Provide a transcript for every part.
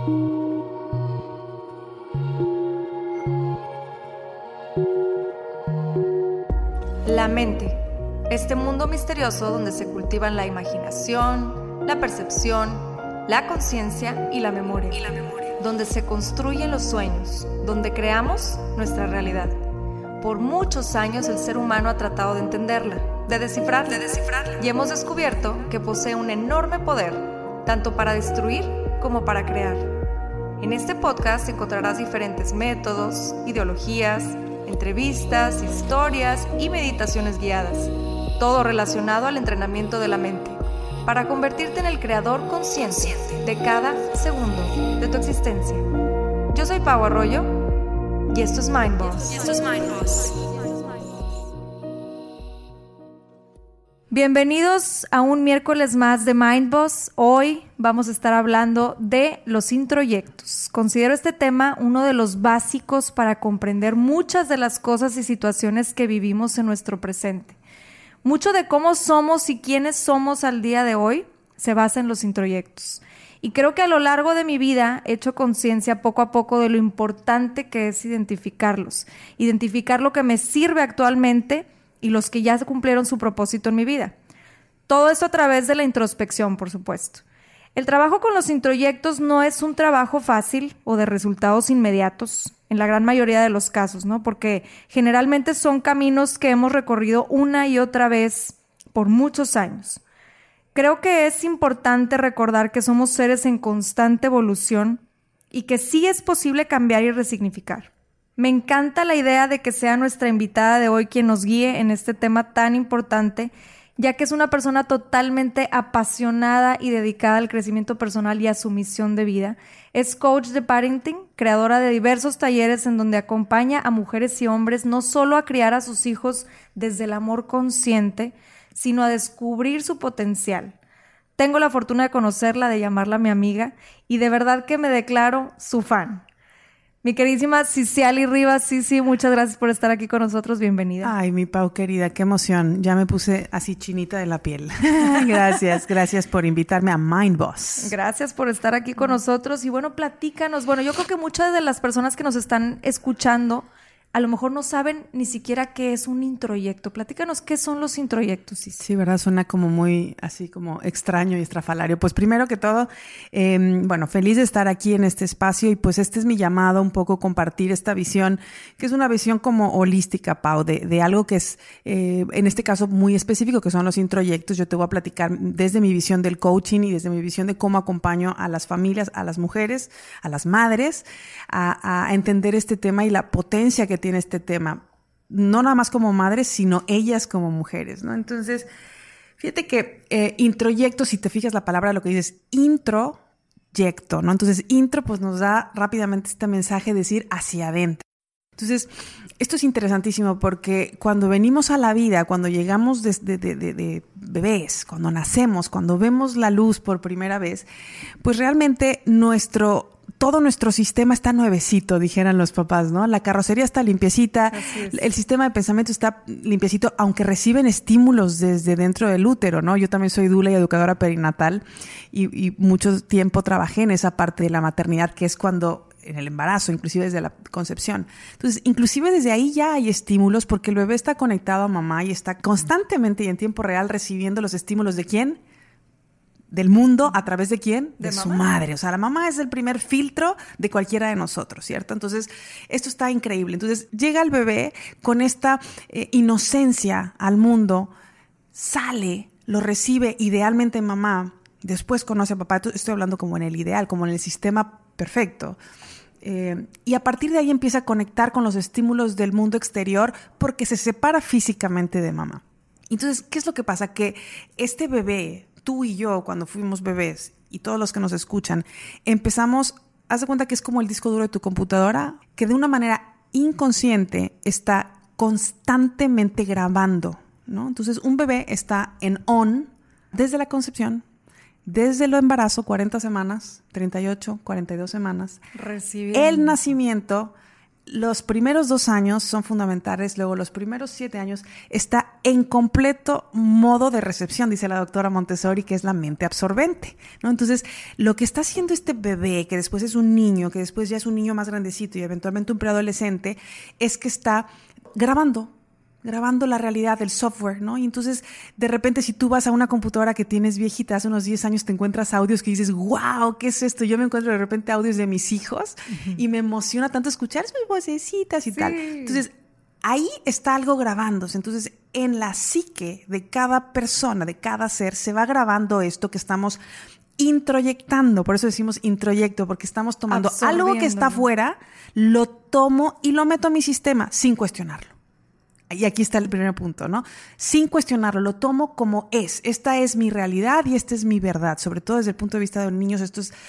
La mente, este mundo misterioso donde se cultivan la imaginación, la percepción, la conciencia y la memoria, donde se construyen los sueños, donde creamos nuestra realidad. Por muchos años el ser humano ha tratado de entenderla, de descifrarla, y hemos descubierto que posee un enorme poder, tanto para destruir como para crear. En este podcast encontrarás diferentes métodos, ideologías, entrevistas, historias y meditaciones guiadas, todo relacionado al entrenamiento de la mente, para convertirte en el creador consciente de cada segundo de tu existencia. Yo soy Pau Arroyo y esto es Mind Boss. Bienvenidos a un miércoles más de Mind Boss. Hoy vamos a estar hablando de los introyectos. Considero este tema uno de los básicos para comprender muchas de las cosas y situaciones que vivimos en nuestro presente. Mucho de cómo somos y quiénes somos al día de hoy se basa en los introyectos. Y creo que a lo largo de mi vida he hecho conciencia poco a poco de lo importante que es identificarlos. Identificar lo que me sirve actualmente y los que ya cumplieron su propósito en mi vida. Todo esto a través de la introspección, por supuesto. El trabajo con los introyectos no es un trabajo fácil o de resultados inmediatos, en la gran mayoría de los casos, ¿no? Porque generalmente son caminos que hemos recorrido una y otra vez por muchos años. Creo que es importante recordar que somos seres en constante evolución y que sí es posible cambiar y resignificar. Me encanta la idea de que sea nuestra invitada de hoy quien nos guíe en este tema tan importante, ya que es una persona totalmente apasionada y dedicada al crecimiento personal y a su misión de vida. Es coach de parenting, creadora de diversos talleres en donde acompaña a mujeres y hombres no solo a criar a sus hijos desde el amor consciente, sino a descubrir su potencial. Tengo la fortuna de conocerla, de llamarla mi amiga, y de verdad que me declaro su fan. Mi queridísima Ciciali Rivas, Cici, muchas gracias por estar aquí con nosotros. Bienvenida. Ay, mi Pau querida, qué emoción. Ya me puse así chinita de la piel. Gracias por invitarme a Mind Boss. Gracias por estar aquí con nosotros. Y bueno, platícanos. Bueno, yo creo que muchas de las personas que nos están escuchando a lo mejor no saben ni siquiera qué es un introyecto. Platícanos, ¿qué son los introyectos, Cici? Sí, ¿verdad? Suena como muy así como extraño y estrafalario. Pues primero que todo, feliz de estar aquí en este espacio y pues este es mi llamado, un poco compartir esta visión, que es una visión como holística, Pau, de algo que es, en este caso, muy específico, que son los introyectos. Yo te voy a platicar desde mi visión del coaching y desde mi visión de cómo acompaño a las familias, a las mujeres, a las madres, a entender este tema y la potencia que tiene este tema, no nada más como madres, sino ellas como mujeres, ¿no? Entonces, fíjate que introyecto, si te fijas la palabra, lo que dices, introyecto, ¿no? Entonces, intro, pues nos da rápidamente este mensaje de decir hacia adentro. Entonces, esto es interesantísimo porque cuando venimos a la vida, cuando llegamos de bebés, cuando nacemos, cuando vemos la luz por primera vez, pues realmente todo nuestro sistema está nuevecito, dijeran los papás, ¿no? La carrocería está limpiecita, el sistema de pensamiento está limpiecito, aunque reciben estímulos desde dentro del útero, ¿no? Yo también soy doula y educadora perinatal y mucho tiempo trabajé en esa parte de la maternidad, que es cuando en el embarazo, inclusive desde la concepción. Entonces, inclusive desde ahí ya hay estímulos porque el bebé está conectado a mamá y está constantemente y en tiempo real recibiendo los estímulos ¿de quién? Del mundo, ¿a través de quién? De su madre. O sea, la mamá es el primer filtro de cualquiera de nosotros, ¿cierto? Entonces, esto está increíble. Entonces, llega el bebé con esta inocencia al mundo, sale, lo recibe idealmente mamá, después conoce a papá. Estoy hablando como en el ideal, como en el sistema perfecto. Y a partir de ahí empieza a conectar con los estímulos del mundo exterior porque se separa físicamente de mamá. Entonces, ¿qué es lo que pasa? Que este bebé, tú y yo, cuando fuimos bebés, y todos los que nos escuchan, empezamos, haz de cuenta que es como el disco duro de tu computadora, que de una manera inconsciente está constantemente grabando, ¿no? Entonces, un bebé está en on desde la concepción, desde el embarazo, 40 semanas, 38, 42 semanas, el nacimiento, los primeros 2 años son fundamentales, luego los primeros 7 años está en completo modo de recepción, dice la doctora Montessori, que es la mente absorbente, ¿no? Entonces, lo que está haciendo este bebé, que después es un niño, que después ya es un niño más grandecito y eventualmente un preadolescente, es que está grabando la realidad del software, ¿no? Y entonces, de repente, si tú vas a una computadora que tienes viejita, hace unos 10 años te encuentras audios que dices, wow, ¿qué es esto? Yo me encuentro de repente audios de mis hijos y me emociona tanto escuchar sus vocecitas y tal. Entonces, ahí está algo grabándose. Entonces, en la psique de cada persona, de cada ser, se va grabando esto que estamos introyectando. Por eso decimos introyecto, porque estamos tomando algo que está afuera, lo tomo y lo meto a mi sistema sin cuestionarlo. Y aquí está el primer punto, ¿no? Sin cuestionarlo, lo tomo como es. Esta es mi realidad y esta es mi verdad. Sobre todo desde el punto de vista de los niños, esto es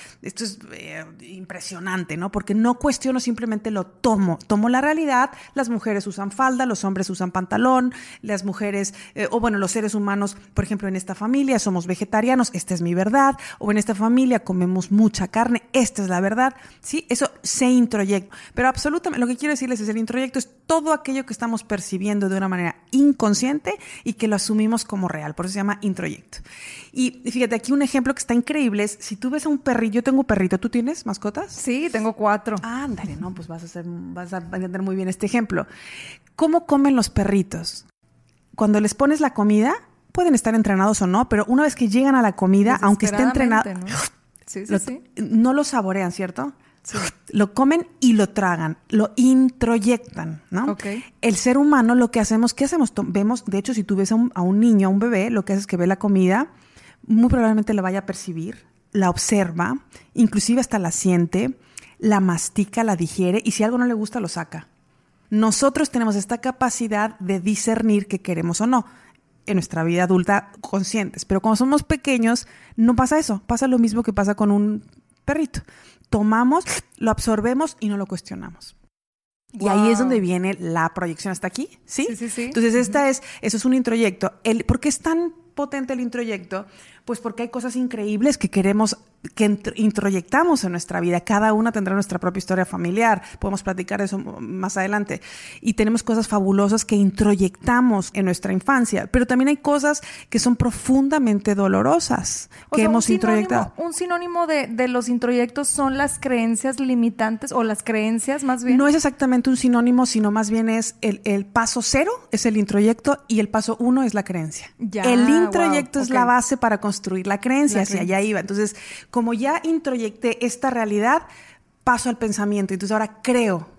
impresionante, ¿no? Porque no cuestiono, simplemente lo tomo. Tomo la realidad. Las mujeres usan falda, los hombres usan pantalón, las mujeres, los seres humanos, por ejemplo, en esta familia somos vegetarianos, esta es mi verdad. O en esta familia comemos mucha carne, esta es la verdad. ¿Sí? Eso se introyecta. Pero absolutamente, lo que quiero decirles es el introyecto es todo aquello que estamos percibiendo de una manera inconsciente y que lo asumimos como real. Por eso se llama introyecto. Y fíjate, aquí un ejemplo que está increíble es, si tú ves a un perrillo, yo tengo un perrito, ¿tú tienes mascotas? Sí, tengo 4. Ándale, no, pues vas a entender muy bien este ejemplo. ¿Cómo comen los perritos? Cuando les pones la comida, pueden estar entrenados o no, pero una vez que llegan a la comida, aunque esté entrenado, ¿no? Sí. No lo saborean, ¿cierto? Sí. Lo comen y lo tragan, lo introyectan, ¿no? Okay. El ser humano, lo que hacemos, ¿qué hacemos? Vemos, de hecho, si tú ves a un niño, a un bebé, lo que hace es que ve la comida, muy probablemente la vaya a percibir, la observa, inclusive hasta la siente, la mastica, la digiere, y si algo no le gusta, lo saca. Nosotros tenemos esta capacidad de discernir qué queremos o no en nuestra vida adulta conscientes, pero cuando somos pequeños no pasa eso, pasa lo mismo que pasa con un perrito. Tomamos, lo absorbemos y no lo cuestionamos. Wow. Y ahí es donde viene la proyección. ¿Hasta aquí? ¿Sí? Sí. Entonces, eso es un introyecto. ¿Por qué es tan potente el introyecto? Pues porque hay cosas increíbles que queremos, que introyectamos en nuestra vida. Cada una tendrá nuestra propia historia familiar. Podemos platicar de eso más adelante. Y tenemos cosas fabulosas que introyectamos en nuestra infancia. Pero también hay cosas que son profundamente dolorosas que hemos introyectado. Un sinónimo de los introyectos son las creencias limitantes o las creencias más bien. No es exactamente un sinónimo, sino más bien es el paso 0 es el introyecto y el paso 1 es la creencia. El introyecto es la base para construir la creencia, hacia allá iba. Entonces, como ya introyecté esta realidad, paso al pensamiento. Entonces ahora creo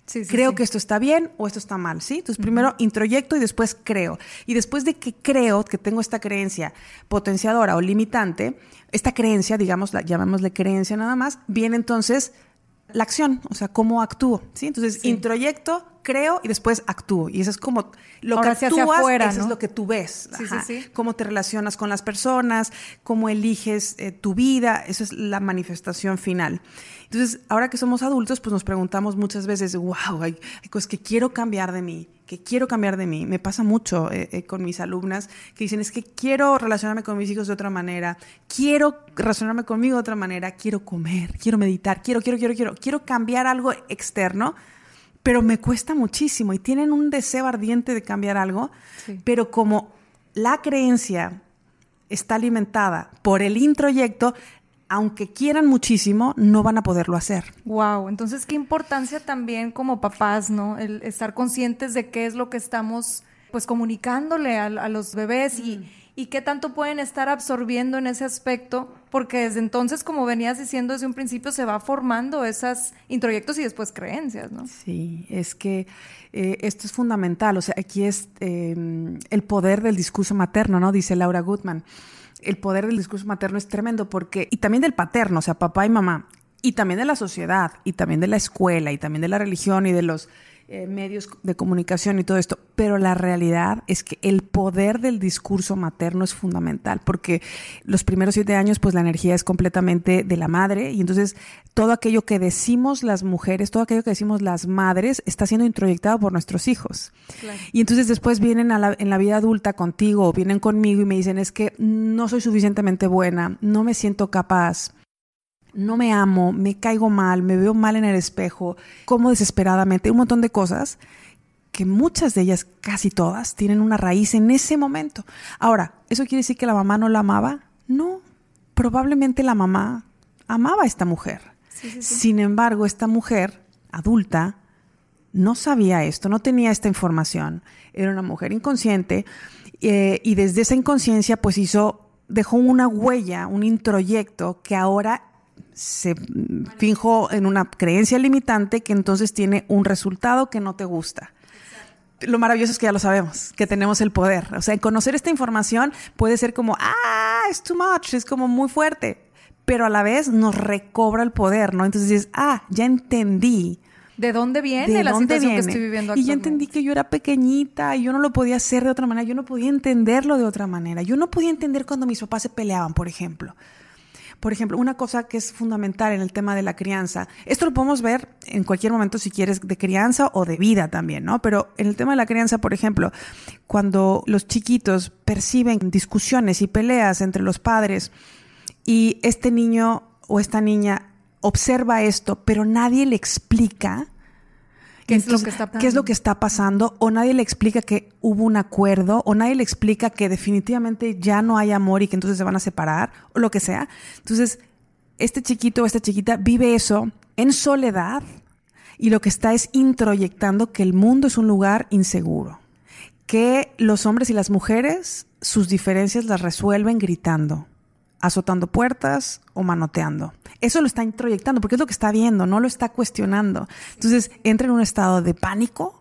que esto está bien o esto está mal, ¿sí? Entonces primero introyecto y después creo. Y después de que creo que tengo esta creencia potenciadora o limitante, esta creencia, llamémosle creencia nada más, viene entonces la acción, o sea, cómo actúo, ¿sí? Entonces introyecto, creo y después actúo. Y eso es como lo ahora que actúas, afuera, eso ¿no? es lo que tú ves. Sí. Cómo te relacionas con las personas, cómo eliges tu vida, eso es la manifestación final. Entonces, ahora que somos adultos, pues nos preguntamos muchas veces, wow, hay cosas que quiero cambiar de mí. Me pasa mucho con mis alumnas que dicen, es que quiero relacionarme con mis hijos de otra manera, quiero relacionarme conmigo de otra manera, quiero comer, quiero meditar, quiero cambiar algo externo, pero me cuesta muchísimo y tienen un deseo ardiente de cambiar algo, pero como la creencia está alimentada por el introyecto, aunque quieran muchísimo, no van a poderlo hacer. Wow, entonces qué importancia también como papás, ¿no? El estar conscientes de qué es lo que estamos pues comunicándole a los bebés y qué tanto pueden estar absorbiendo en ese aspecto, porque desde entonces, como venías diciendo desde un principio, se va formando esos introyectos y después creencias, ¿no? Sí, es que esto es fundamental. O sea, aquí es el poder del discurso materno, ¿no? Dice Laura Goodman. El poder del discurso materno es tremendo y también del paterno, o sea, papá y mamá, y también de la sociedad, y también de la escuela, y también de la religión y de los medios de comunicación y todo esto. Pero la realidad es que el poder del discurso materno es fundamental, porque los primeros 7 años, pues la energía es completamente de la madre, y entonces todo aquello que decimos las mujeres, todo aquello que decimos las madres, está siendo introyectado por nuestros hijos. Claro. Y entonces después vienen en la vida adulta contigo, o vienen conmigo y me dicen, es que no soy suficientemente buena, no me siento capaz. no me amo, me caigo mal, me veo mal en el espejo, como desesperadamente, un montón de cosas que muchas de ellas, casi todas, tienen una raíz en ese momento. Ahora, ¿eso quiere decir que la mamá no la amaba? No, probablemente la mamá amaba a esta mujer. Sí. Sin embargo, esta mujer adulta no sabía esto, no tenía esta información. Era una mujer inconsciente y desde esa inconsciencia pues dejó una huella, un introyecto que ahora se finjó en una creencia limitante que entonces tiene un resultado que no te gusta. Lo maravilloso es que ya lo sabemos, que tenemos el poder. O sea, conocer esta información puede ser como, es too much, es como muy fuerte, pero a la vez nos recobra el poder, ¿no? Entonces dices, ya entendí. ¿De dónde viene la situación que estoy viviendo actualmente? Y ya entendí que yo era pequeñita y yo no lo podía hacer de otra manera, yo no podía entenderlo de otra manera. Yo no podía entender cuando mis papás se peleaban, por ejemplo. Por ejemplo, una cosa que es fundamental en el tema de la crianza, esto lo podemos ver en cualquier momento si quieres de crianza o de vida también, ¿no? Pero en el tema de la crianza, por ejemplo, cuando los chiquitos perciben discusiones y peleas entre los padres y este niño o esta niña observa esto, pero nadie le explica ¿Qué es lo que está pasando? O nadie le explica que hubo un acuerdo, o nadie le explica que definitivamente ya no hay amor y que entonces se van a separar, o lo que sea. Entonces, este chiquito o esta chiquita vive eso en soledad y lo que está es introyectando que el mundo es un lugar inseguro. Que los hombres y las mujeres sus diferencias las resuelven gritando, azotando puertas o manoteando. Eso lo está introyectando porque es lo que está viendo, no lo está cuestionando. Entonces entra en un estado de pánico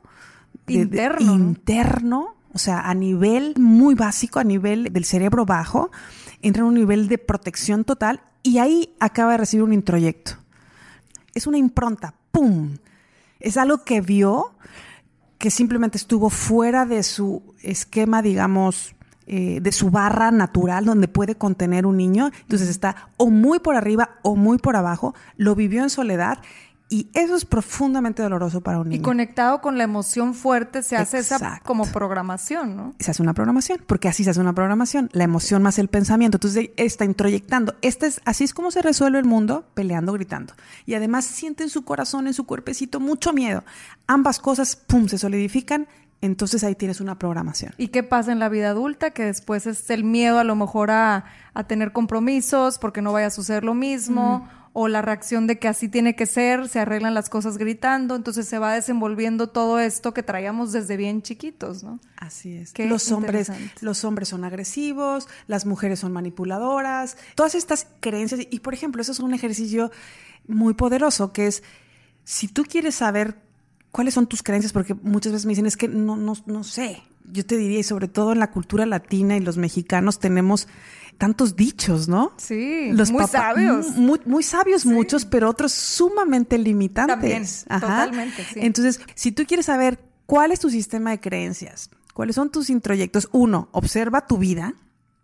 interno, o sea, a nivel muy básico, a nivel del cerebro bajo, entra en un nivel de protección total y ahí acaba de recibir un introyecto. Es una impronta, ¡pum! Es algo que vio, que simplemente estuvo fuera de su esquema, digamos, de su barra natural donde puede contener un niño. Entonces está o muy por arriba o muy por abajo, lo vivió en soledad y eso es profundamente doloroso para un niño. Y conectado con la emoción fuerte se hace esa como programación, ¿no? Se hace una programación, porque así se hace una programación, la emoción más el pensamiento. Entonces está introyectando. Así es como se resuelve el mundo, peleando, gritando. Y además siente en su corazón, en su cuerpecito, mucho miedo. Ambas cosas, ¡pum!, se solidifican. Entonces ahí tienes una programación. ¿Y qué pasa en la vida adulta? Que después es el miedo a lo mejor a tener compromisos porque no vaya a suceder lo mismo, o la reacción de que así tiene que ser, se arreglan las cosas gritando, entonces se va desenvolviendo todo esto que traíamos desde bien chiquitos, ¿no? Así es. Los hombres son agresivos, las mujeres son manipuladoras, todas estas creencias. Y por ejemplo, eso es un ejercicio muy poderoso que es, si tú quieres saber ¿cuáles son tus creencias? Porque muchas veces me dicen, es que no sé. Yo te diría, y sobre todo en la cultura latina y los mexicanos tenemos tantos dichos, ¿no? Sí, muy sabios. Muy sabios, sí. Muchos, pero otros sumamente limitantes. También, totalmente, sí. Entonces, si tú quieres saber cuál es tu sistema de creencias, cuáles son tus introyectos, 1, observa tu vida.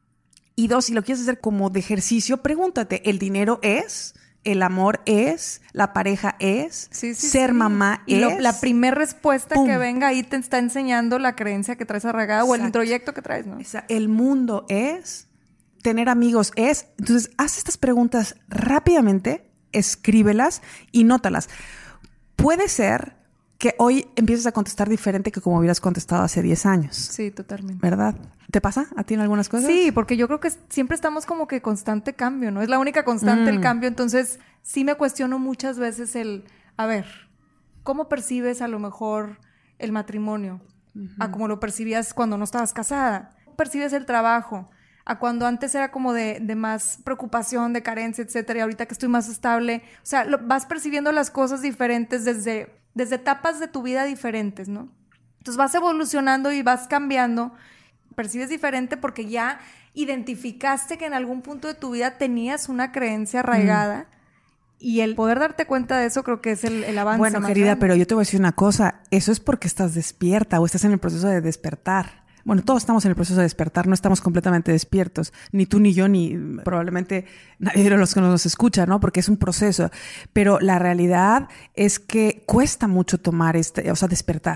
Y 2, si lo quieres hacer como de ejercicio, pregúntate, ¿el dinero es? El amor es, la pareja es, ser mamá y es. La primera respuesta que venga ahí te está enseñando la creencia que traes arraigada o el introyecto que traes, ¿no? El mundo es, tener amigos es. Entonces, haz estas preguntas rápidamente, escríbelas y nótalas. Puede ser que hoy empieces a contestar diferente que como hubieras contestado hace 10 años. Sí, totalmente. ¿Verdad? ¿Te pasa a ti en algunas cosas? Sí, porque yo creo que siempre estamos como que constante cambio, ¿no? Es la única constante el cambio. Entonces, sí me cuestiono muchas veces a ver, ¿cómo percibes a lo mejor el matrimonio? A cómo lo percibías cuando no estabas casada. ¿Cómo percibes el trabajo? A cuando antes era como de más preocupación, de carencia, etcétera, y ahorita que estoy más estable. O sea, vas percibiendo las cosas diferentes desde etapas de tu vida diferentes, ¿no? Entonces vas evolucionando y vas cambiando, percibes diferente porque ya identificaste que en algún punto de tu vida tenías una creencia arraigada y el poder darte cuenta de eso creo que es el avance. Bueno, más querida, grande. Pero yo te voy a decir una cosa, eso es porque estás despierta o estás en el proceso de despertar. Bueno, todos estamos en el proceso de despertar, no estamos completamente despiertos, ni tú ni yo, ni probablemente nadie de los que nos escucha, ¿no? Porque es un proceso. Pero la realidad es que cuesta mucho tomar despertar.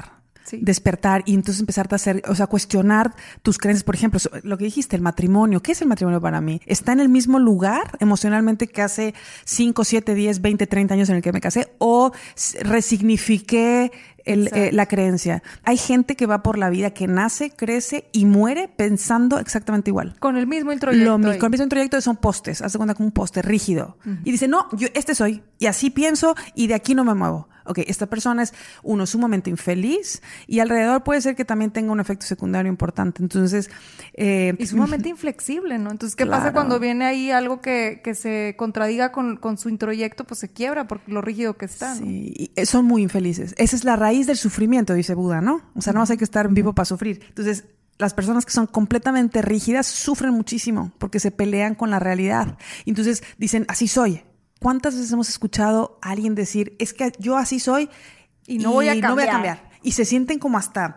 Sí. Despertar y entonces empezarte a hacer, o sea, cuestionar tus creencias. Por ejemplo, lo que dijiste, el matrimonio. ¿Qué es el matrimonio para mí? ¿Está en el mismo lugar emocionalmente que hace 5, 7, 10, 20, 30 años en el que me casé? ¿O resignifiqué la creencia? Hay gente que va por la vida que nace, crece y muere pensando exactamente igual. Con el mismo introyecto. Con el mismo introyecto son postes. Haz de cuenta como un poste rígido. Y dice, no, yo soy. Y así pienso y de aquí no me muevo. Ok, esta persona es, uno, sumamente infeliz y alrededor puede ser que también tenga un efecto secundario importante. Entonces... y sumamente inflexible, ¿no? Entonces, ¿qué pasa cuando viene ahí algo que se contradiga con su introyecto? Pues se quiebra por lo rígido que está, ¿no? Sí, y son muy infelices. Esa es la raíz del sufrimiento, dice Buda, ¿no? O sea, no más hay que estar vivo para sufrir. Entonces, las personas que son completamente rígidas sufren muchísimo porque se pelean con la realidad. Entonces, dicen, así soy. ¿Cuántas veces hemos escuchado a alguien decir, es que yo así soy y no voy a cambiar? Y se sienten como hasta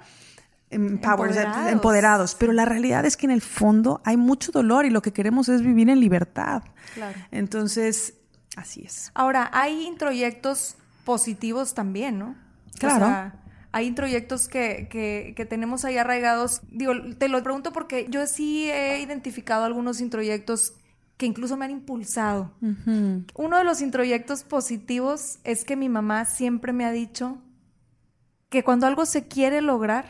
empoderados. Pero la realidad es que en el fondo hay mucho dolor y lo que queremos es vivir en libertad. Claro. Entonces, así es. Ahora, hay introyectos positivos también, ¿no? Claro. O sea, hay introyectos que tenemos ahí arraigados. Digo, te lo pregunto porque yo sí he identificado algunos introyectos que incluso me han impulsado. Uh-huh. Uno de los introyectos positivos es que mi mamá siempre me ha dicho que cuando algo se quiere lograr,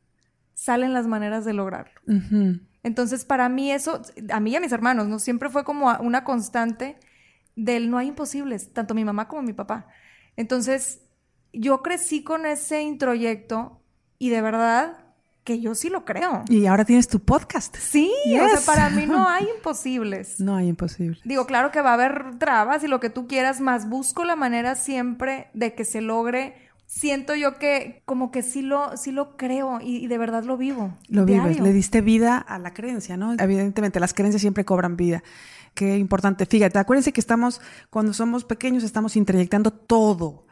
salen las maneras de lograrlo. Uh-huh. Entonces, para mí eso, a mí y a mis hermanos, ¿no? Siempre fue como una constante del no hay imposibles, tanto mi mamá como mi papá. Entonces, yo crecí con ese introyecto y de verdad que yo sí lo creo. Y ahora tienes tu podcast. Sí, yes. O sea, para mí no hay imposibles. No hay imposibles. Digo, claro que va a haber trabas y lo que tú quieras, más busco la manera siempre de que se logre. Siento yo que como que sí lo creo y de verdad lo vivo. Lo diario. vives, le diste vida a la creencia, ¿no? Evidentemente, las creencias siempre cobran vida. Qué importante. Fíjate, acuérdense que cuando somos pequeños, estamos introyectando todo.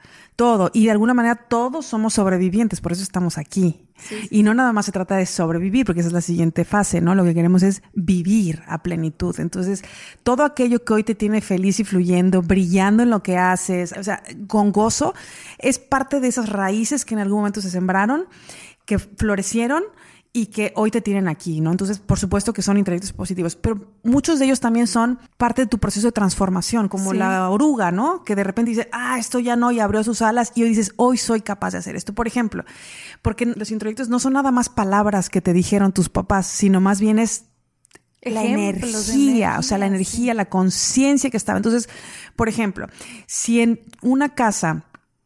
Y de alguna manera todos somos sobrevivientes, por eso estamos aquí. Sí. Y no nada más se trata de sobrevivir, porque esa es la siguiente fase, ¿no? Lo que queremos es vivir a plenitud. Entonces, todo aquello que hoy te tiene feliz y fluyendo, brillando en lo que haces, o sea, con gozo, es parte de esas raíces que en algún momento se sembraron, que florecieron y que hoy te tienen aquí, ¿no? Entonces, por supuesto que son introyectos positivos, pero muchos de ellos también son parte de tu proceso de transformación, como la oruga, ¿no? Que de repente dice, esto ya no, y abrió sus alas, y hoy dices, hoy soy capaz de hacer esto. Por ejemplo, porque los introyectos no son nada más palabras que te dijeron tus papás, sino más bien es la energía, o sea, la energía, la conciencia que estaba. Entonces, por ejemplo, si en una casa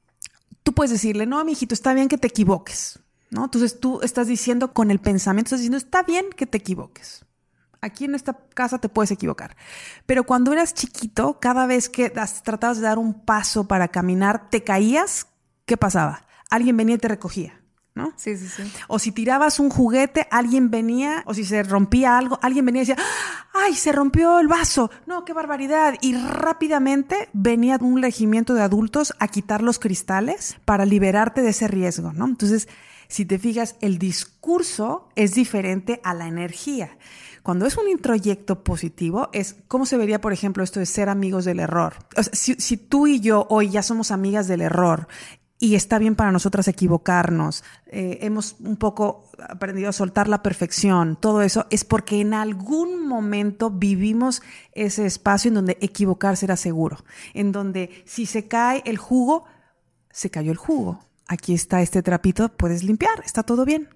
tú puedes decirle, no, mijito, está bien que te equivoques, ¿no? Entonces tú estás diciendo con el pensamiento, estás diciendo, está bien que te equivoques. Aquí en esta casa te puedes equivocar. Pero cuando eras chiquito, cada vez que tratabas de dar un paso para caminar, te caías, ¿qué pasaba? Alguien venía y te recogía, ¿no? Sí. O si tirabas un juguete, alguien venía, o si se rompía algo, alguien venía y decía, ¡ay, se rompió el vaso! ¡No, qué barbaridad! Y rápidamente venía un regimiento de adultos a quitar los cristales para liberarte de ese riesgo, ¿no? Entonces, si te fijas, el discurso es diferente a la energía. Cuando es un introyecto positivo, es cómo se vería, por ejemplo, esto de ser amigos del error. O sea, si tú y yo hoy ya somos amigas del error y está bien para nosotras equivocarnos, hemos un poco aprendido a soltar la perfección, todo eso es porque en algún momento vivimos ese espacio en donde equivocarse era seguro, en donde si se cae el jugo, se cayó el jugo. Aquí está este trapito, puedes limpiar, está todo bien.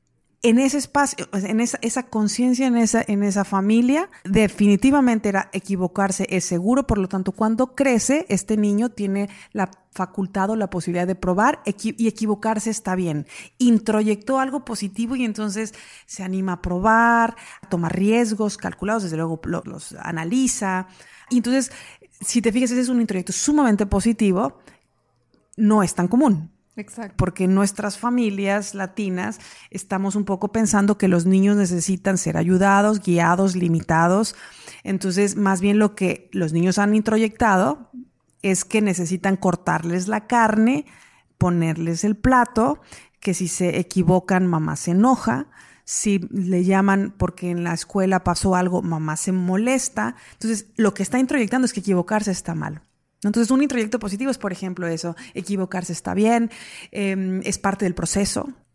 En ese espacio, en esa conciencia, en esa familia, definitivamente era equivocarse es seguro. Por lo tanto, cuando crece, este niño tiene la facultad o la posibilidad de probar y equivocarse está bien. Introyectó algo positivo y entonces se anima a probar, a tomar riesgos calculados, desde luego los analiza. Y entonces, si te fijas, ese es un introyecto sumamente positivo, no es tan común. Exacto. Porque en nuestras familias latinas estamos un poco pensando que los niños necesitan ser ayudados, guiados, limitados. Entonces, más bien lo que los niños han introyectado es que necesitan cortarles la carne, ponerles el plato, que si se equivocan, mamá se enoja. Si le llaman porque en la escuela pasó algo, mamá se molesta. Entonces, lo que está introyectando es que equivocarse está mal. Entonces, un introyecto positivo es, por ejemplo, eso, equivocarse está bien, es parte del proceso.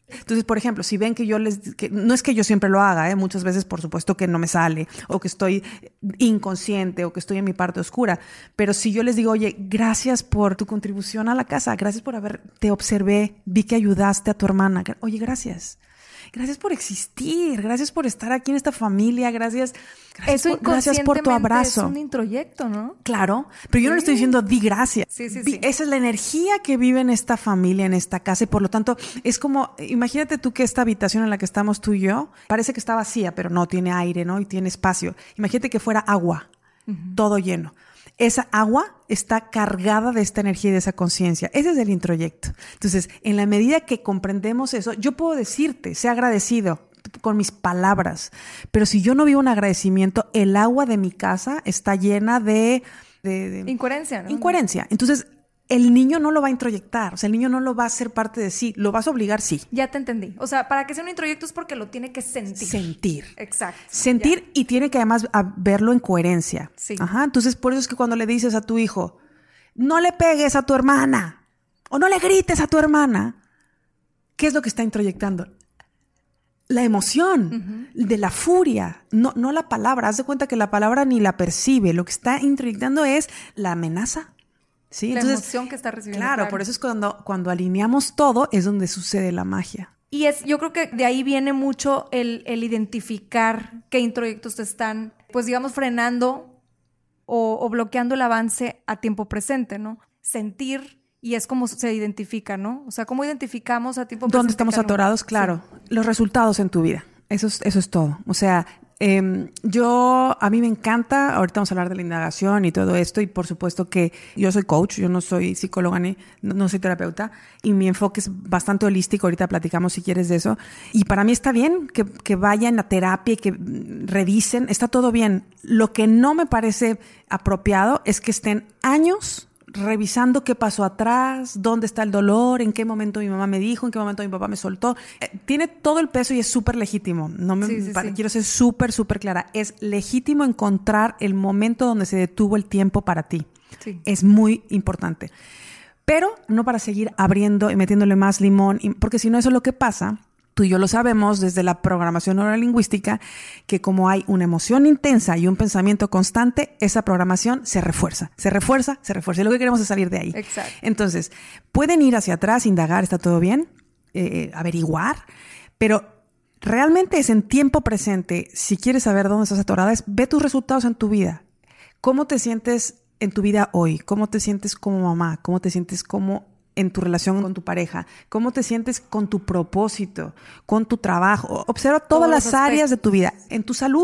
Entonces, por ejemplo, si ven que no es que yo siempre lo haga, muchas veces por supuesto que no me sale, o que estoy inconsciente, o que estoy en mi parte oscura, pero si yo les digo, oye, gracias por tu contribución a la casa, gracias por te observé, vi que ayudaste a tu hermana, oye, gracias. Gracias por existir, gracias por estar aquí en esta familia, gracias por tu abrazo. Es un introyecto, ¿no? Claro, pero yo no le estoy diciendo di gracias. Sí. Esa es la energía que vive en esta familia, en esta casa, y por lo tanto es como, imagínate tú que esta habitación en la que estamos tú y yo, parece que está vacía, pero no, tiene aire, ¿no? Y tiene espacio. Imagínate que fuera agua, todo lleno. Esa agua está cargada de esta energía y de esa conciencia. Ese es el introyecto. Entonces, en la medida que comprendemos eso, yo puedo decirte, sé agradecido con mis palabras, pero si yo no vivo un agradecimiento, el agua de mi casa está llena de incoherencia, ¿no? Incoherencia. Entonces, el niño no lo va a introyectar, o sea, el niño no lo va a hacer parte de sí, lo vas a obligar, sí. Ya te entendí. O sea, para que sea un introyecto es porque lo tiene que sentir. Sentir. Exacto. Sentir ya. Y tiene que además verlo en coherencia. Sí. Ajá. Entonces, por eso es que cuando le dices a tu hijo, no le pegues a tu hermana o no le grites a tu hermana, ¿qué es lo que está introyectando? La emoción de la furia, no la palabra. Haz de cuenta que la palabra ni la percibe. Lo que está introyectando es la amenaza. Sí, la entonces, emoción que está recibiendo. Claro, por eso es cuando alineamos todo es donde sucede la magia. Y yo creo que de ahí viene mucho el identificar qué introyectos te están, pues digamos, frenando o bloqueando el avance a tiempo presente, ¿no? Sentir, y es como se identifica, ¿no? O sea, ¿cómo identificamos a tiempo presente? ¿Dónde estamos atorados? Claro, sí. Los resultados en tu vida. Eso es todo. O sea, a mí me encanta, ahorita vamos a hablar de la indagación y todo esto, y por supuesto que yo soy coach, yo no soy psicóloga no soy terapeuta, y mi enfoque es bastante holístico, ahorita platicamos si quieres de eso, y para mí está bien que vayan a terapia y que revisen, está todo bien. Lo que no me parece apropiado es que estén años revisando qué pasó atrás, dónde está el dolor, en qué momento mi mamá me dijo, en qué momento mi papá me soltó. Tiene todo el peso y es súper legítimo. Quiero ser súper, súper clara. Es legítimo encontrar el momento donde se detuvo el tiempo para ti. Sí. Es muy importante. Pero no para seguir abriendo y metiéndole más limón, porque si no, eso es lo que pasa. Tú y yo lo sabemos desde la programación neurolingüística, que como hay una emoción intensa y un pensamiento constante, esa programación se refuerza. Y lo que queremos es salir de ahí. Exacto. Entonces, pueden ir hacia atrás, indagar, está todo bien, averiguar, pero realmente es en tiempo presente. Si quieres saber dónde estás atorada, ve tus resultados en tu vida. ¿Cómo te sientes en tu vida hoy? ¿Cómo te sientes como mamá? ¿Cómo te sientes en tu relación con tu pareja? ¿Cómo te sientes con tu propósito, con tu trabajo? Observa todas las áreas de tu vida, en tu salud,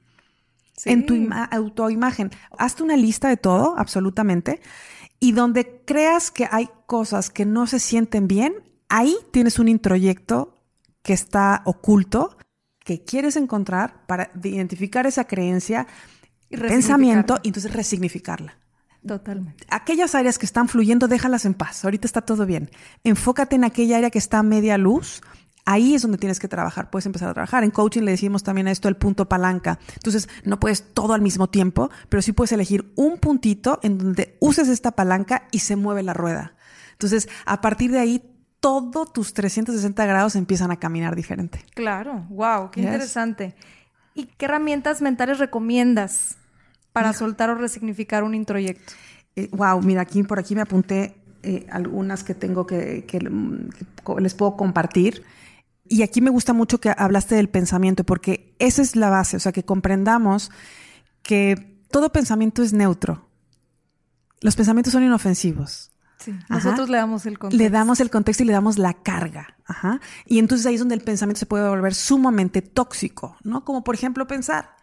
sí, en tu autoimagen. Hazte una lista de todo, absolutamente, y donde creas que hay cosas que no se sienten bien, ahí tienes un introyecto que está oculto, que quieres encontrar para identificar esa creencia, pensamiento, y entonces resignificarla. Totalmente. Aquellas áreas que están fluyendo, déjalas en paz. Ahorita está todo bien. Enfócate en aquella área que está a media luz. Ahí es donde tienes que trabajar. Puedes empezar a trabajar. En coaching le decimos también a esto el punto palanca. Entonces, no puedes todo al mismo tiempo, pero sí puedes elegir un puntito en donde uses esta palanca y se mueve la rueda. Entonces, a partir de ahí, todos tus 360 grados empiezan a caminar diferente. Claro. Wow, qué interesante. ¿Y qué herramientas mentales recomiendas para soltar o resignificar un introyecto? Wow, mira, por aquí me apunté algunas que tengo que les puedo compartir. Y aquí me gusta mucho que hablaste del pensamiento, porque esa es la base, o sea, que comprendamos que todo pensamiento es neutro. Los pensamientos son inofensivos. Sí, nosotros le damos el contexto. Le damos el contexto y le damos la carga. Ajá. Y entonces ahí es donde el pensamiento se puede volver sumamente tóxico, ¿no? Como por ejemplo pensar,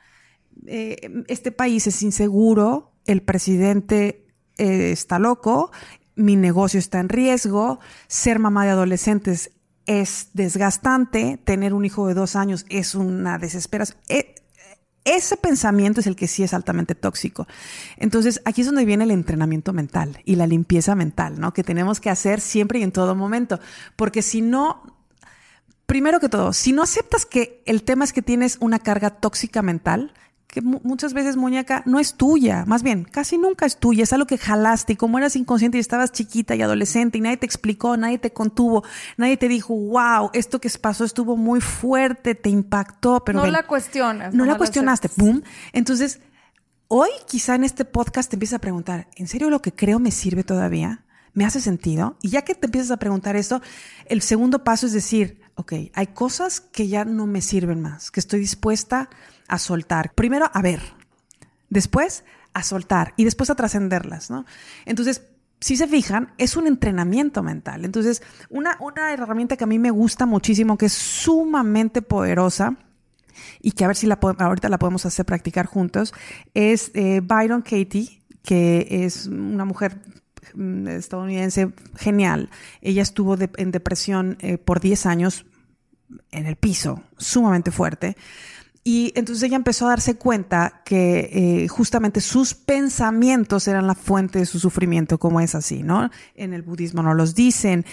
este país es inseguro, el presidente está loco, mi negocio está en riesgo, ser mamá de adolescentes es desgastante, tener un hijo de 2 años es una desesperación. Ese pensamiento es el que sí es altamente tóxico. Entonces, aquí es donde viene el entrenamiento mental y la limpieza mental, ¿no? Que tenemos que hacer siempre y en todo momento. Porque si no, primero que todo, si no aceptas que el tema es que tienes una carga tóxica mental, que muchas veces, muñeca, no es tuya. Más bien, casi nunca es tuya. Es algo que jalaste y como eras inconsciente y estabas chiquita y adolescente y nadie te explicó, nadie te contuvo, nadie te dijo, wow, esto que pasó estuvo muy fuerte, te impactó, pero no la cuestionas. No la cuestionaste, pum. Entonces, hoy quizá en este podcast te empiezas a preguntar, ¿en serio lo que creo me sirve todavía? ¿Me hace sentido? Y ya que te empiezas a preguntar esto, el segundo paso es decir, ok, hay cosas que ya no me sirven más, que estoy dispuesta a soltar. Primero a ver, después a soltar y después a trascenderlas, ¿no? Entonces, si se fijan, es un entrenamiento mental. Entonces, una herramienta que a mí me gusta muchísimo, que es sumamente poderosa y que a ver si ahorita la podemos hacer practicar juntos, es Byron Katie, que es una mujer estadounidense genial. Ella estuvo en depresión por 10 años en el piso, sumamente fuerte. Y entonces ella empezó a darse cuenta que justamente sus pensamientos eran la fuente de su sufrimiento, como es así, ¿no? En el budismo no los dicen,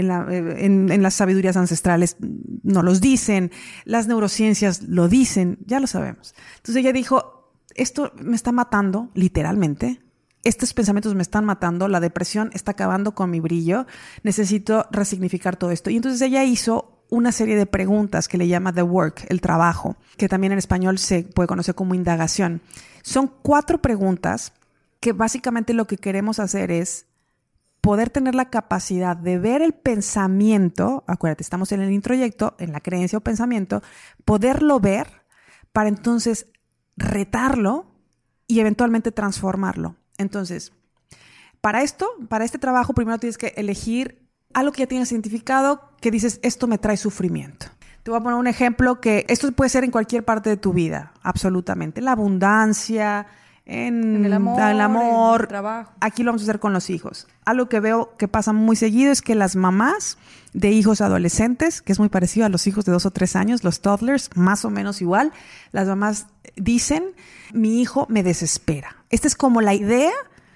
en las sabidurías ancestrales no los dicen, las neurociencias lo dicen, ya lo sabemos. Entonces ella dijo, esto me está matando, literalmente. Estos pensamientos me están matando, la depresión está acabando con mi brillo, necesito resignificar todo esto. Y entonces ella hizo una serie de preguntas que le llama The Work, el trabajo, que también en español se puede conocer como indagación. Son 4 preguntas que básicamente lo que queremos hacer es poder tener la capacidad de ver el pensamiento, acuérdate, estamos en el introyecto, en la creencia o pensamiento, poderlo ver para entonces retarlo y eventualmente transformarlo. Entonces, para este trabajo, primero tienes que elegir algo que ya tienes identificado, que dices, esto me trae sufrimiento. Te voy a poner un ejemplo que esto puede ser en cualquier parte de tu vida, absolutamente. La abundancia, en el amor, en el trabajo. Aquí lo vamos a hacer con los hijos. Algo que veo que pasa muy seguido es que las mamás de hijos adolescentes, que es muy parecido a los hijos de 2 o 3 años, los toddlers, más o menos igual, las mamás dicen, mi hijo me desespera. Esta es como la idea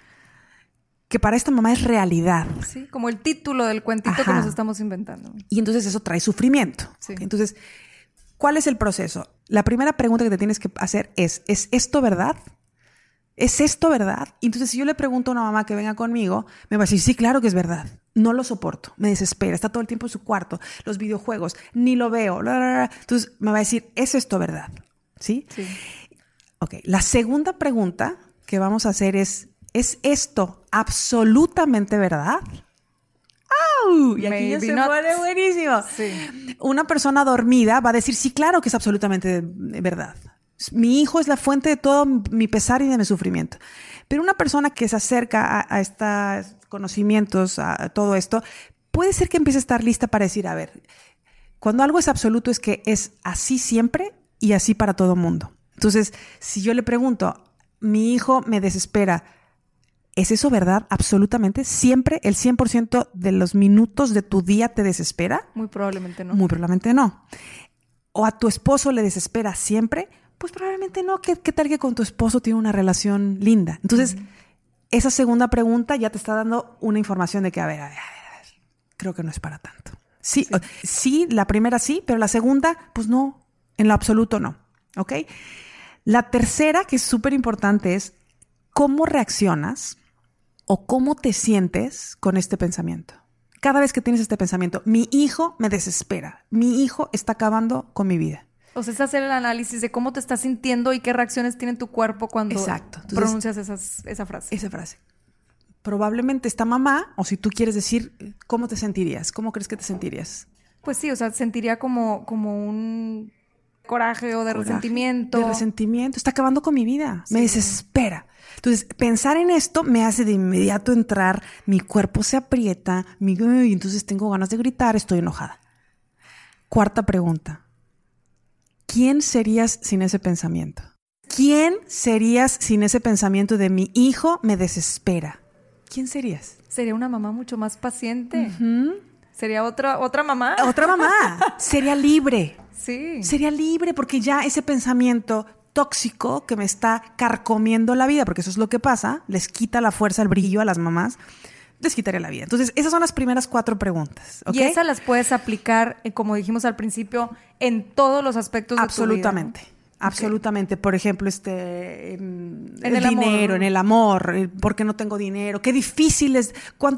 que para esta mamá es realidad. Sí, como el título del cuentito que nos estamos inventando. Y entonces eso trae sufrimiento. Sí. Entonces, ¿cuál es el proceso? La primera pregunta que te tienes que hacer ¿es esto verdad? ¿Es esto verdad? Y entonces si yo le pregunto a una mamá que venga conmigo, me va a decir, sí, claro que es verdad. No lo soporto, me desespera, está todo el tiempo en su cuarto, los videojuegos, ni lo veo. Bla, bla, bla. Entonces me va a decir, ¿es esto verdad? ¿Sí? Sí. Ok, la segunda pregunta que vamos a hacer ¿es esto absolutamente verdad? ¡Au! Y aquí ya se pone buenísimo. Sí. Una persona dormida va a decir, sí, claro que es absolutamente verdad. Mi hijo es la fuente de todo mi pesar y de mi sufrimiento. Pero una persona que se acerca a estos conocimientos, a todo esto, puede ser que empiece a estar lista para decir, a ver, cuando algo es absoluto es que es así siempre y así para todo mundo. Entonces, si yo le pregunto, mi hijo me desespera, ¿es eso verdad? Absolutamente. ¿Siempre el 100% de los minutos de tu día te desespera? Muy probablemente no. Muy probablemente no. ¿O a tu esposo le desespera siempre? Pues probablemente no. ¿Qué tal que con tu esposo tiene una relación linda? Entonces, esa segunda pregunta ya te está dando una información de que, a ver, creo que no es para tanto. Sí, la primera sí, pero la segunda, pues no, en lo absoluto no. ¿Ok? La tercera, que es súper importante, es cómo reaccionas o cómo te sientes con este pensamiento. Cada vez que tienes este pensamiento, mi hijo me desespera, mi hijo está acabando con mi vida. O sea, es hacer el análisis de cómo te estás sintiendo y qué reacciones tiene tu cuerpo cuando pronuncias esa frase. Esa frase. Probablemente esta mamá, o si tú quieres decir, ¿cómo te sentirías? ¿Cómo crees que te sentirías? Pues sí, o sea, sentiría como un coraje o de resentimiento. De resentimiento. Está acabando con mi vida. Sí. Me desespera. Entonces, pensar en esto me hace de inmediato entrar, mi cuerpo se aprieta, y entonces tengo ganas de gritar, estoy enojada. Cuarta pregunta. ¿Quién serías sin ese pensamiento? ¿Quién serías sin ese pensamiento de mi hijo me desespera? ¿Quién serías? Sería una mamá mucho más paciente. Sería otra mamá. Otra mamá. Sería libre. Sí. Sería libre porque ya ese pensamiento tóxico que me está carcomiendo la vida, porque eso es lo que pasa, les quita la fuerza, el brillo a las mamás, les quitaría la vida. Entonces, esas son las primeras 4 preguntas. ¿Okay? Y esas las puedes aplicar, como dijimos al principio, en todos los aspectos de tu vida, ¿no? Absolutamente. Por ejemplo, En el el dinero, amor. en el amor, ¿por qué no tengo dinero? Qué difícil es,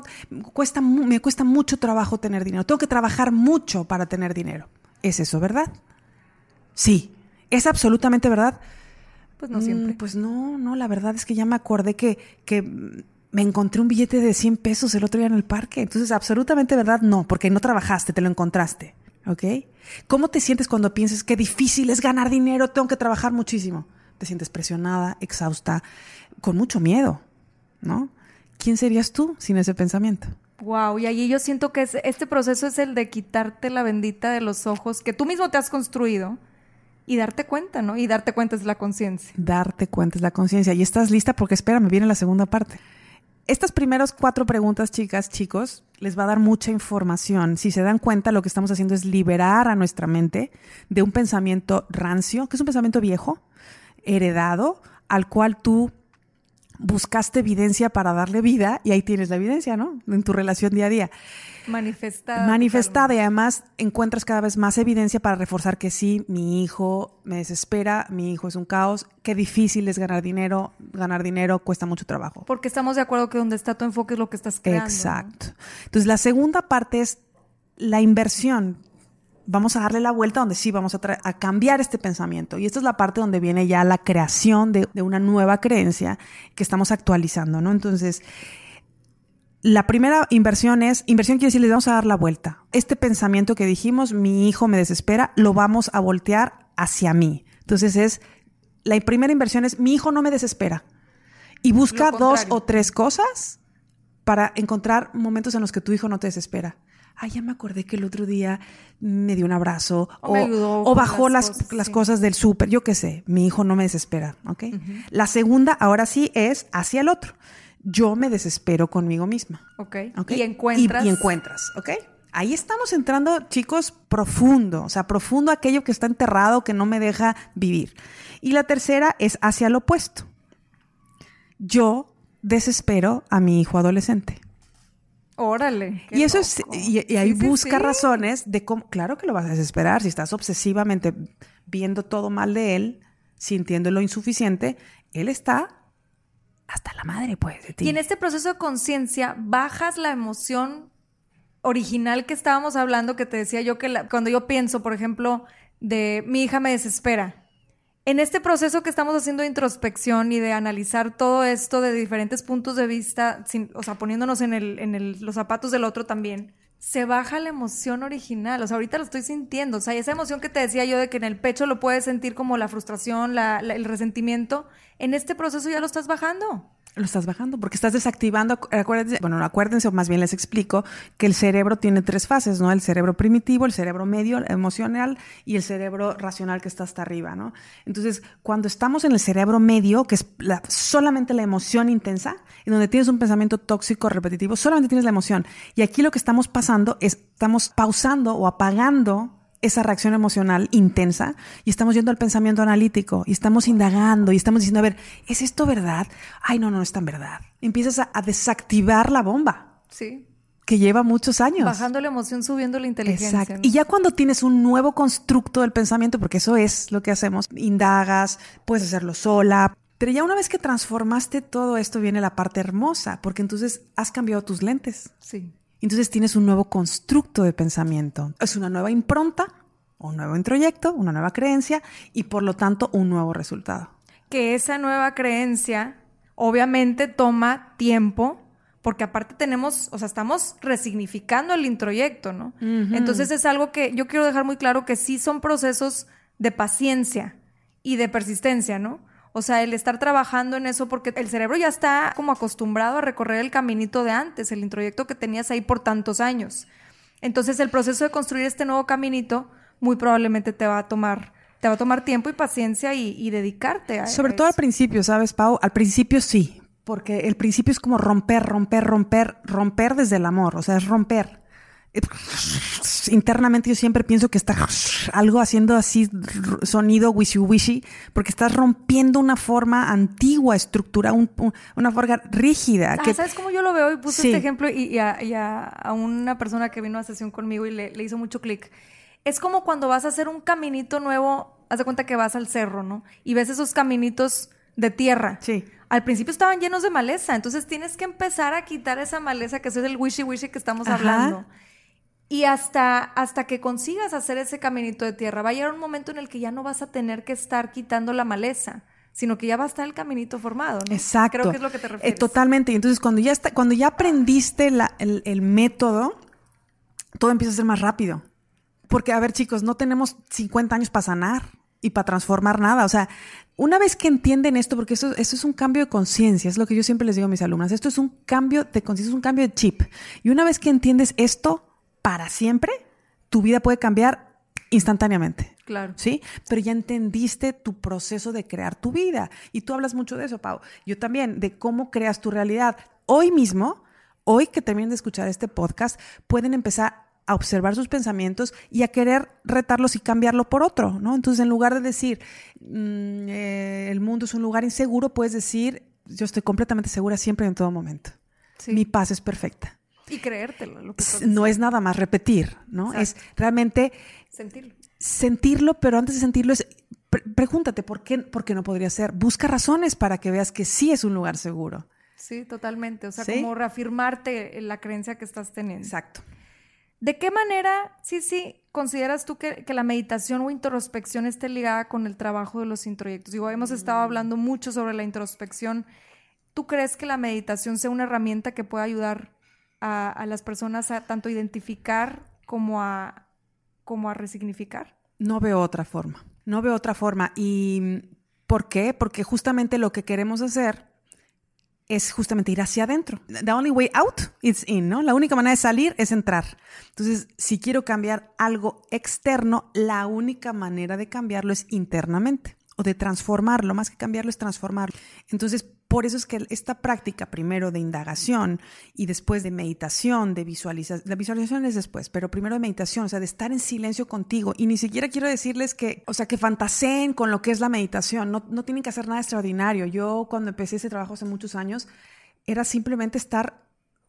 me cuesta mucho trabajo tener dinero. Tengo que trabajar mucho para tener dinero. ¿Es eso verdad? Sí. ¿Es absolutamente verdad? Pues no siempre. Pues no, la verdad es que ya me acordé que me encontré un billete de 100 pesos el otro día en el parque. Entonces, absolutamente verdad, no, porque no trabajaste, te lo encontraste. ¿Ok? ¿Cómo te sientes cuando piensas que difícil es ganar dinero, tengo que trabajar muchísimo? Te sientes presionada, exhausta, con mucho miedo, ¿no? ¿Quién serías tú sin ese pensamiento? Wow, y allí yo siento que este proceso es el de quitarte la bendita de los ojos que tú mismo te has construido y darte cuenta, ¿no? Y darte cuenta es la conciencia. Darte cuenta es la conciencia. Y estás lista porque espérame, viene la segunda parte. Estas primeras 4 preguntas, chicas, chicos, les va a dar mucha información. Si se dan cuenta, lo que estamos haciendo es liberar a nuestra mente de un pensamiento rancio, que es un pensamiento viejo, heredado, al cual tú buscaste evidencia para darle vida, y ahí tienes la evidencia, ¿no? En tu relación día a día. Manifestada, y además encuentras cada vez más evidencia para reforzar que sí, mi hijo me desespera, mi hijo es un caos, qué difícil es ganar dinero cuesta mucho trabajo. Porque estamos de acuerdo que donde está tu enfoque es lo que estás creando. Exacto. ¿No? Entonces la segunda parte es la inversión. Vamos a darle la vuelta donde sí vamos a cambiar este pensamiento. Y esta es la parte donde viene ya la creación de una nueva creencia que estamos actualizando, ¿no? Entonces, la primera inversión quiere decir, les vamos a dar la vuelta. Este pensamiento que dijimos, mi hijo me desespera, lo vamos a voltear hacia mí. Entonces la primera inversión es, mi hijo no me desespera. Y busca 2 o 3 cosas para encontrar momentos en los que tu hijo no te desespera. Ay, ya me acordé que el otro día me dio un abrazo o me ayudó o bajó las sí. cosas del súper, yo qué sé, mi hijo no me desespera, ¿ok? Uh-huh. La segunda, ahora sí, es hacia el otro. Yo me desespero conmigo misma. Okay. ¿Okay? Y encuentras, ¿ok? Ahí estamos entrando, chicos, profundo. O sea, profundo aquello que está enterrado, que no me deja vivir. Y la tercera es hacia lo opuesto. Yo desespero a mi hijo adolescente. Órale. Y eso loco. Y ahí busca razones de cómo. Claro que lo vas a desesperar si estás obsesivamente viendo todo mal de él, sintiéndolo insuficiente. Él está hasta la madre, pues, de ti. Y en este proceso de conciencia bajas la emoción original que estábamos hablando, que te decía yo que cuando yo pienso, por ejemplo, de mi hija me desespera. En este proceso que estamos haciendo de introspección y de analizar todo esto de diferentes puntos de vista, o sea, poniéndonos en los zapatos del otro también, se baja la emoción original. O sea, ahorita lo estoy sintiendo. O sea, esa emoción que te decía yo de que en el pecho lo puedes sentir como la frustración, el resentimiento, en este proceso ya lo estás bajando. Lo estás bajando porque estás desactivando, acuérdense, o más bien les explico, que el cerebro tiene 3 fases, ¿no? El cerebro primitivo, el cerebro medio, emocional y el cerebro racional que está hasta arriba, ¿no? Entonces, cuando estamos en el cerebro medio, que es solamente la emoción intensa, en donde tienes un pensamiento tóxico, repetitivo, solamente tienes la emoción. Y aquí lo que estamos pasando es, estamos pausando o apagando esa reacción emocional intensa y estamos yendo al pensamiento analítico y estamos indagando y estamos diciendo, a ver, ¿es esto verdad? Ay, no es tan verdad. Empiezas a desactivar la bomba. Sí. Que lleva muchos años. Bajando la emoción, subiendo la inteligencia. Exacto. ¿No? Y ya cuando tienes un nuevo constructo del pensamiento, porque eso es lo que hacemos, indagas, puedes hacerlo sola. Pero ya una vez que transformaste todo esto, viene la parte hermosa, porque entonces has cambiado tus lentes. Sí. Entonces tienes un nuevo constructo de pensamiento. Es una nueva impronta, un nuevo introyecto, una nueva creencia y por lo tanto un nuevo resultado. Que esa nueva creencia obviamente toma tiempo porque aparte estamos resignificando el introyecto, ¿no? Uh-huh. Entonces es algo que yo quiero dejar muy claro que sí son procesos de paciencia y de persistencia, ¿no? O sea, el estar trabajando en eso porque el cerebro ya está como acostumbrado a recorrer el caminito de antes, el introyecto que tenías ahí por tantos años. Entonces, el proceso de construir este nuevo caminito muy probablemente te va a tomar tiempo y paciencia y dedicarte a Sobre todo al principio, ¿sabes, Pau? Al principio sí, porque el principio es como romper desde el amor, o sea, es romper. Internamente yo siempre pienso que está algo haciendo así sonido wishy-wishy porque estás rompiendo una forma antigua, estructura, una forma rígida. ¿Sabes cómo yo lo veo? Y puse este ejemplo y a una persona que vino a sesión conmigo y le hizo mucho clic. Es como cuando vas a hacer un caminito nuevo haz de cuenta que vas al cerro, ¿no? Y ves esos caminitos de tierra. Sí. Al principio estaban llenos de maleza, entonces tienes que empezar a quitar esa maleza, que ese es el wishy-wishy que estamos hablando. Y hasta que consigas hacer ese caminito de tierra, va a llegar un momento en el que ya no vas a tener que estar quitando la maleza, sino que ya va a estar el caminito formado, ¿no? Exacto. Creo que es lo que te refieres. Totalmente. Y entonces cuando ya aprendiste el método, todo empieza a ser más rápido. Porque, a ver, chicos, no tenemos 50 años para sanar y para transformar nada. O sea, una vez que entienden esto, porque eso es un cambio de conciencia, es lo que yo siempre les digo a mis alumnas, esto es un cambio de conciencia, es un cambio de chip. Y una vez que entiendes esto para siempre, tu vida puede cambiar instantáneamente. Claro. ¿Sí? Pero ya entendiste tu proceso de crear tu vida. Y tú hablas mucho de eso, Pau. Yo también, de cómo creas tu realidad. Hoy mismo, hoy que terminen de escuchar este podcast, pueden empezar a observar sus pensamientos y a querer retarlos y cambiarlo por otro, ¿no? Entonces, en lugar de decir, el mundo es un lugar inseguro, puedes decir, yo estoy completamente segura siempre y en todo momento. Sí. Mi paz es perfecta. Y creértelo. Lo que no es nada más repetir, ¿no? Exacto. Es realmente sentirlo, pero antes de sentirlo es pregúntate, ¿por qué no podría ser? Busca razones para que veas que sí es un lugar seguro. Sí, totalmente. O sea, ¿sí? Como reafirmarte en la creencia que estás teniendo. Exacto. ¿De qué manera, consideras tú que la meditación o introspección esté ligada con el trabajo de los introyectos? Digo, hemos estado hablando mucho sobre la introspección. ¿Tú crees que la meditación sea una herramienta que pueda ayudar a las personas a tanto identificar como a resignificar? No veo otra forma. ¿Y por qué? Porque justamente lo que queremos hacer es justamente ir hacia adentro. The only way out is in, ¿no? La única manera de salir es entrar. Entonces, si quiero cambiar algo externo, la única manera de cambiarlo es internamente o de transformarlo. Más que cambiarlo es transformarlo. Entonces, por eso es que esta práctica primero de indagación y después de meditación, de visualización, la visualización es después, pero primero de meditación, o sea, de estar en silencio contigo. Y ni siquiera quiero decirles que fantaseen con lo que es la meditación. No tienen que hacer nada extraordinario. Yo cuando empecé ese trabajo hace muchos años, era simplemente estar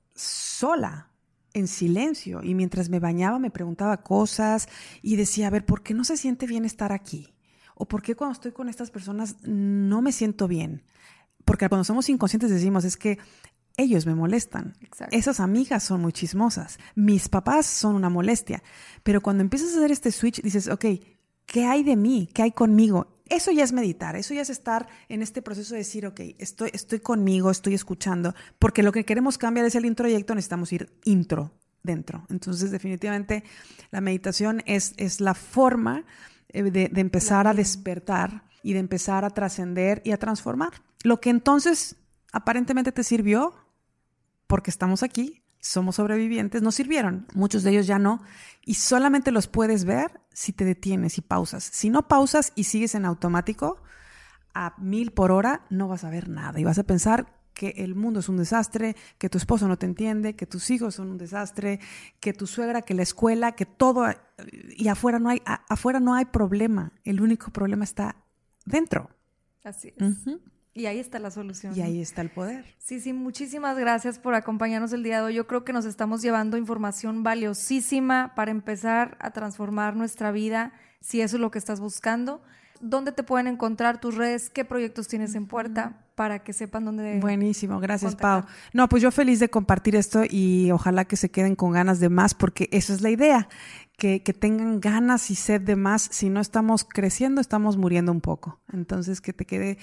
sola, en silencio. Y mientras me bañaba me preguntaba cosas y decía, a ver, ¿por qué no se siente bien estar aquí? ¿O por qué cuando estoy con estas personas no me siento bien? Porque cuando somos inconscientes decimos, es que ellos me molestan. Exacto. Esas amigas son muy chismosas. Mis papás son una molestia. Pero cuando empiezas a hacer este switch, dices, ok, ¿qué hay de mí? ¿Qué hay conmigo? Eso ya es meditar. Eso ya es estar en este proceso de decir, ok, estoy conmigo, estoy escuchando. Porque lo que queremos cambiar es el introyecto, necesitamos ir dentro. Entonces, definitivamente, la meditación es la forma de empezar a despertar y de empezar a trascender y a transformar. Lo que entonces aparentemente te sirvió, porque estamos aquí, somos sobrevivientes, nos sirvieron. Muchos de ellos ya no. Y solamente los puedes ver si te detienes y pausas. Si no pausas y sigues en automático, a 1000 por hora, no vas a ver nada. Y vas a pensar que el mundo es un desastre, que tu esposo no te entiende, que tus hijos son un desastre, que tu suegra, que la escuela, que todo. Y afuera no hay problema. El único problema está dentro. Así es. Uh-huh. Y ahí está la solución. Y ahí está el poder. Sí, muchísimas gracias por acompañarnos el día de hoy. Yo creo que nos estamos llevando información valiosísima para empezar a transformar nuestra vida, si eso es lo que estás buscando. ¿Dónde te pueden encontrar tus redes? ¿Qué proyectos tienes en puerta? Para que sepan dónde. Buenísimo, gracias, Pau. No, pues yo feliz de compartir esto y ojalá que se queden con ganas de más, porque eso es la idea, que tengan ganas y sed de más. Si no estamos creciendo, estamos muriendo un poco. Entonces, que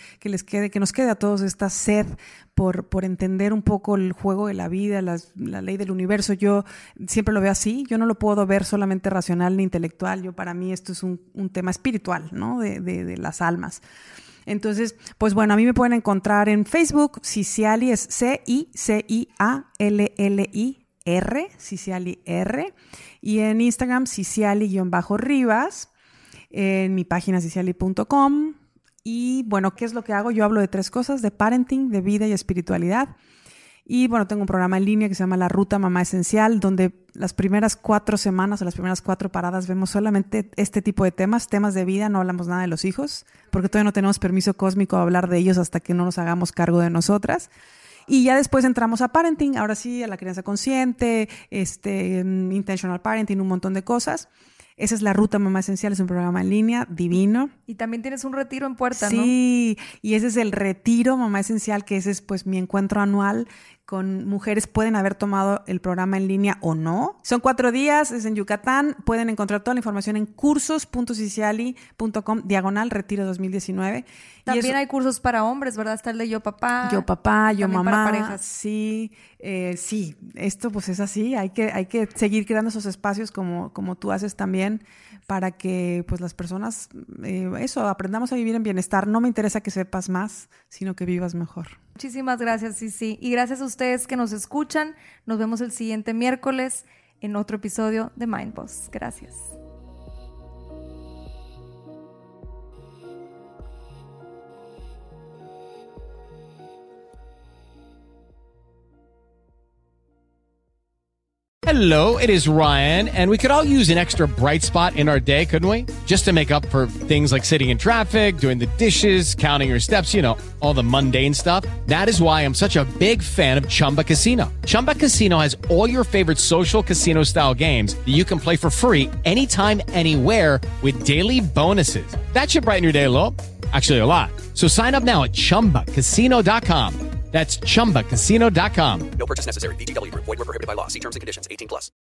nos quede a todos esta sed por entender un poco el juego de la vida, la ley del universo. Yo siempre lo veo así. Yo no lo puedo ver solamente racional ni intelectual. Para mí esto es un tema espiritual, ¿no? De las almas. Entonces, pues bueno, a mí me pueden encontrar en Facebook, Ciciali, es CICIALLIR, Ciciali R, y en Instagram, Ciciali-Rivas, en mi página ciciali.com. Y bueno, ¿qué es lo que hago? Yo hablo de 3 cosas, de parenting, de vida y espiritualidad. Y bueno, tengo un programa en línea que se llama La Ruta Mamá Esencial, donde las primeras 4 semanas o las primeras 4 paradas vemos solamente este tipo de temas de vida, no hablamos nada de los hijos, porque todavía no tenemos permiso cósmico a hablar de ellos hasta que no nos hagamos cargo de nosotras. Y ya después entramos a parenting, ahora sí, a la crianza consciente, intentional parenting, un montón de cosas. Esa es la Ruta Mamá Esencial, es un programa en línea divino. Y también tienes un retiro en puerta, ¿no? Sí, y ese es el Retiro Mamá Esencial, que ese es pues mi encuentro anual con mujeres. Pueden haber tomado el programa en línea o no. Son 4 días, es en Yucatán. Pueden encontrar toda la información en cursos.ciciali.com/retiro 2019. También hay cursos para hombres, ¿verdad? Está el de Yo Papá. Yo Papá, Yo También Mamá. para parejas. Sí, sí, esto pues es así. Hay que seguir creando esos espacios como tú haces también, para que pues las personas, aprendamos a vivir en bienestar. No me interesa que sepas más, sino que vivas mejor. Muchísimas gracias, Cici. Y gracias a ustedes que nos escuchan. Nos vemos el siguiente miércoles en otro episodio de Mind Boss. Gracias. Hello, it is Ryan, and we could all use an extra bright spot in our day, couldn't we? Just to make up for things like sitting in traffic, doing the dishes, counting your steps, all the mundane stuff. That is why I'm such a big fan of Chumba Casino. Chumba Casino has all your favorite social casino-style games that you can play for free anytime, anywhere with daily bonuses. That should brighten your day a little. Actually, a lot. So sign up now at ChumbaCasino.com. That's ChumbaCasino.com. No purchase necessary. VGW Group. Void where prohibited by law. See terms and conditions. 18+.